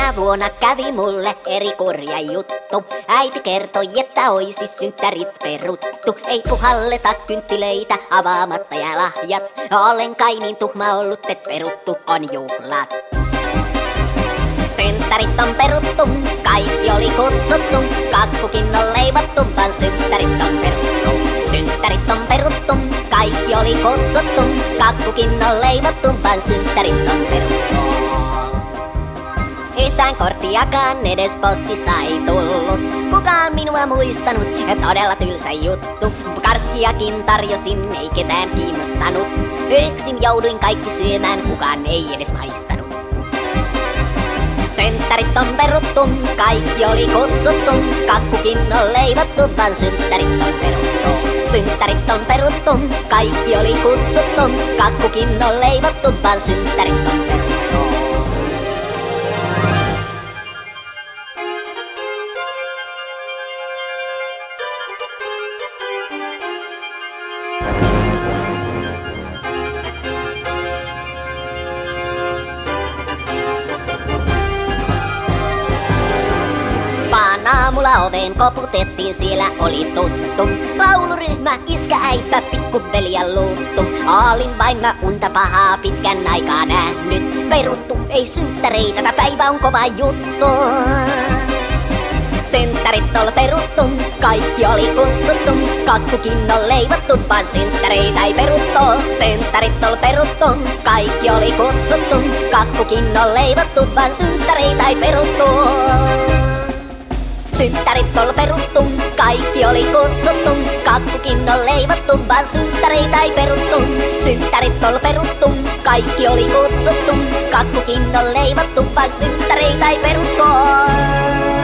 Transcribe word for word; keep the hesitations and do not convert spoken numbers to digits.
Tänä vuonna kävi mulle eri kurja juttu. Äiti kertoi, että oisi synttärit peruttu. Ei puhalleta kynttilöitä avaamatta ja lahjat. Olen kai niin tuhma ollut, et peruttu on juhlat. Synttärit on peruttu, kaikki oli kutsuttu. Kakkukin on leivottu, vaan synttärit on peruttu. Synttärit on peruttu, kaikki oli kutsuttu. Kakkukin on leivottu, vaan synttärit on peruttu. Yhtään korttiakaan edes postista ei tullut. Kukaan minua muistanut, ja todella tylsä juttu. Karkkiakin tarjosin, ei ketään kiinnostanut. Yksin jouduin kaikki syömään, kukaan ei edes maistanut. Synttärit on peruttu, kaikki oli kutsuttu. Kakkukin on leivottu, vaan synttärit on peruttu. Synttärit on peruttu, kaikki oli kutsuttu. Kakkukin on leivottu, vaan synttärit on peruttu. Aamulla oveen koputettiin, siellä oli tuttu lauluryhmä, iskä, äipä, pikkuveli ja luuttu. Olin vain mä unta pahaa pitkän aikaa nähnyt. Peruttu, ei synttäreitä, tää päivä on kova juttu. Synttärit ol peruttu, kaikki oli kutsuttu. Kakkukin on leivottu, vaan synttäreitä ei peruttu. Synttärit ol peruttu, kaikki oli kutsuttu. Kakkukin on leivottu, vaan synttäreitä ei peruttu. Synttärit ol peruttu, kaikki oli kutsuttu. Kakkukin on leivottu, vaan synttäreitä ei peruttu. Synttärit ol peruttu, kaikki oli kutsuttu. Kakkukin on leivottu, vaan synttäreitä ei peruttu.